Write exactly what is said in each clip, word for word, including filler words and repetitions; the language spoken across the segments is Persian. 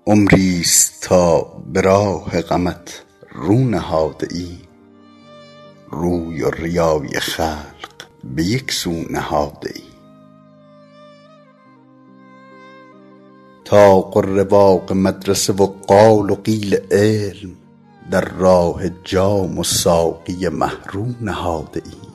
عمریست تا به راه غمت رو نهاده ای، روی و ریای خلق به یک سو نهاده ای. تا غره باغ مدرسه و قال و قیل علم، در راه جام و ساقی مه رو نهاده ای.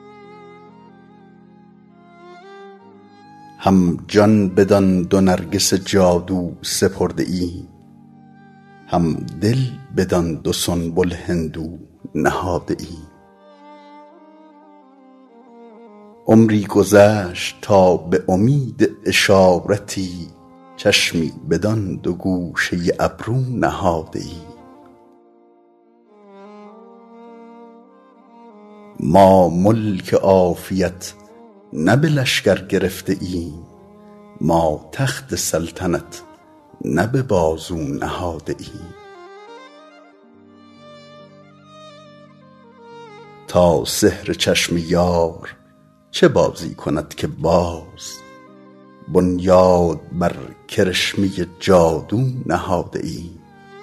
هم جان بدان دو نرگس جادو سپرده ای، هم دل بدان دو سنبل هندو نهاده ای. عمری گذشت تا به امید اشارتی، چشمی بدان دو گوشه ابرو نهاده ای. ما ملک عافیت نه به لشکر گرفته ایم، ما تخت سلطنت نه به بازو نهاده ایم. تا سحر چشم یار چه بازی کند که باز، بنیاد بر کرشمه جادو نهاده ایم.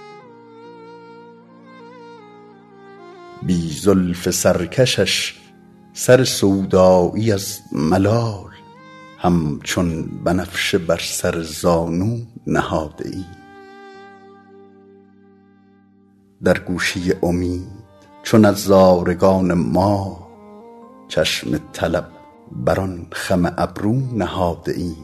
بی زلف سرکشش سر سودایی از ملال، همچون بنفشه بر سر زانو نهاده ایم. در گوشه امید چو نظارگان ما، چشم طلب بر آن خم ابرو نهاده ایم.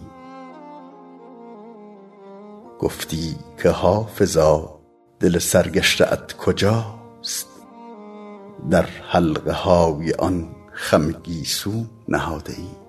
گفتی که حافظا دل سرگشته ات کجاست، در حلقه های آن خم گیسو نهاده ایم.